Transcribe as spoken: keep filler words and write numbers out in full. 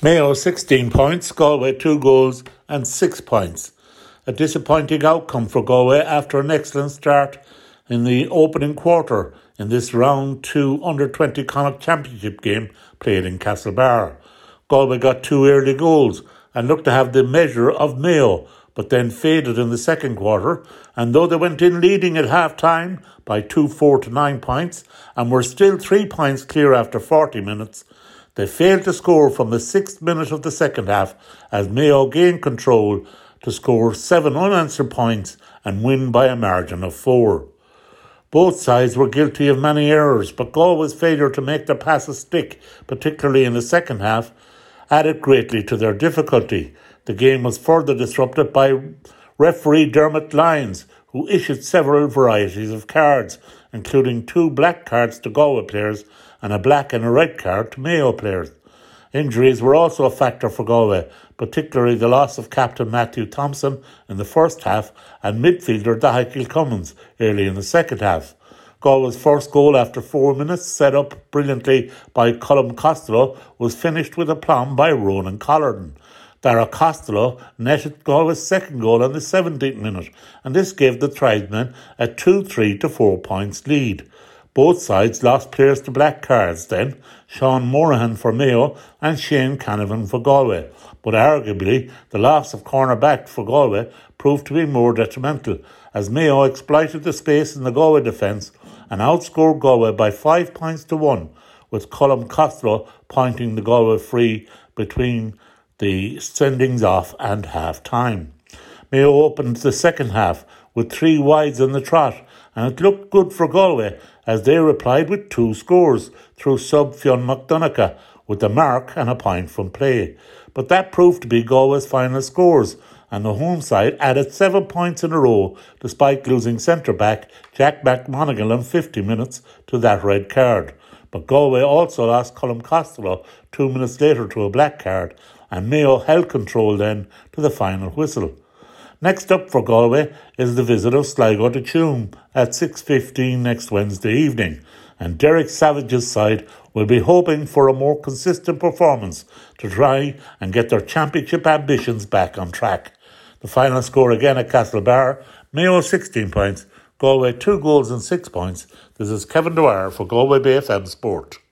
Mayo sixteen points, Galway two goals and six points. A disappointing outcome for Galway after an excellent start in the opening quarter in this round two under twenty Connacht Championship game played in Castlebar. Galway got two early goals and looked to have the measure of Mayo, but then faded in the second quarter, and though they went in leading at half-time by two four to nine points and were still three points clear after forty minutes, they failed to score from the sixth minute of the second half as Mayo gained control to score seven unanswered points and win by a margin of four. Both sides were guilty of many errors, but Galway's failure to make their passes stick, particularly in the second half, added greatly to their difficulty. The game was further disrupted by referee Dermot Lyons, who issued several varieties of cards, including two black cards to Galway players and a black and a red card to Mayo players. Injuries were also a factor for Galway, particularly the loss of captain Matthew Thompson in the first half and midfielder Daithí Cummins early in the second half. Galway's first goal after four minutes, set up brilliantly by Colm Costello, was finished with aplomb by Ronan Collarden. Dara Costello netted Galway's second goal in the seventeenth minute, and this gave the tribesmen a two three to four points lead. Both sides lost players to black cards then, Sean Morahan for Mayo and Shane Canavan for Galway. But arguably, the loss of cornerback for Galway proved to be more detrimental, as Mayo exploited the space in the Galway defence and outscored Galway by five points to one, with Colm Costello pointing the Galway free between the sendings off and half-time. Mayo opened the second half with three wides on the trot, and it looked good for Galway as they replied with two scores through sub Fionn McDonagh with a mark and a point from play. But that proved to be Galway's final scores, and the home side added seven points in a row despite losing centre-back Jack McMonigal in fifty minutes to that red card. But Galway also lost Colm Costello two minutes later to a black card, and Mayo held control then to the final whistle. Next up for Galway is the visit of Sligo to Tuam at six fifteen next Wednesday evening, and Derek Savage's side will be hoping for a more consistent performance to try and get their championship ambitions back on track. The final score again at Castlebar, Mayo sixteen points, Galway two goals and six points. This is Kevin Dwyer for Galway Bay F M Sport.